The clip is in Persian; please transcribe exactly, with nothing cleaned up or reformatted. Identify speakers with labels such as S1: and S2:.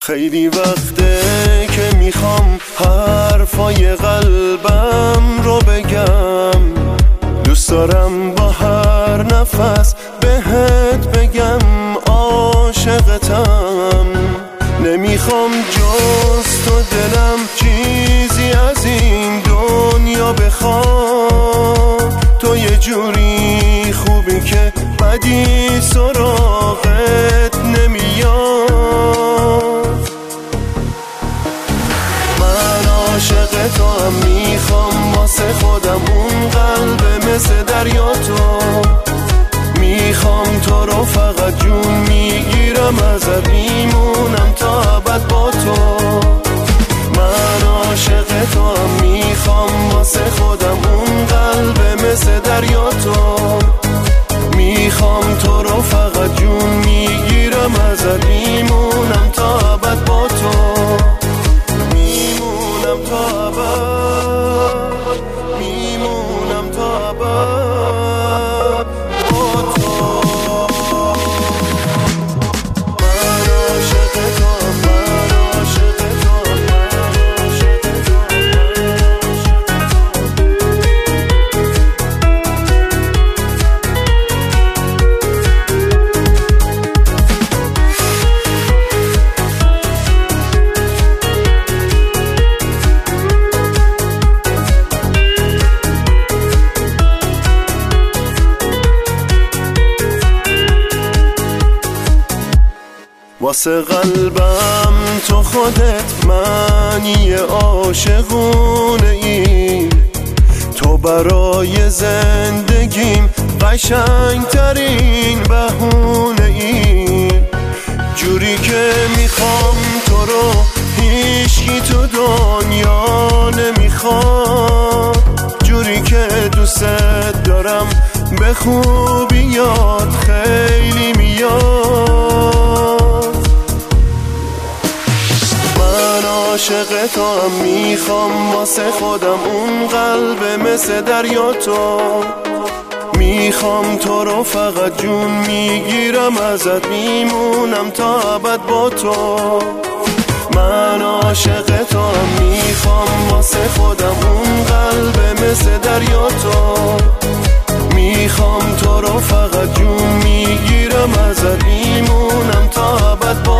S1: خیلی وقته که میخوام حرفای قلبم رو بگم، دوست دارم با هر نفس بهت بگم عاشقتم. نمیخوام جز تو دلم چیزی از این دنیا بخوام، تو یه جوری خوبی که بدی سراغت نمیاد. من عاشق تو هم میخوام واسه خودم اون قلب مثل دریا تو، میخوام تو رو فقط جون میگیرم ازت، میمونم تا ابد با تو. من عاشق تو هم میخوام واسه خودم اون قلب مثل دریا تو، میخوام تو رو فقط جون میگیرم ازت، میمونم تا ابد با تو، میمونم تا ابد، میمونم تا ابد با تو. من عاشق تو، من عاشق تو، من عاشق تو. واسه قلبم تو خودت معنی عاشقونه ای، تو برای زندگیم قشنگترین بهونه ای. جوری که میخوام تو رو هیچکی تو دنیا نمیخواد، جوری که دوست دارم به خوبی یاد خیلی میاد. عاشق تو هم میخوام واسه خودم اون قلب مثل دریا تو، میخوام تو رو فقط جون میگیرم ازت، میمونم تا ابد با تو. من عاشق تو هم میخوام واسه خودم اون قلب مثل دریا تو، میخوام تو رو فقط جون میگیرم ازت، میمونم تا ابد با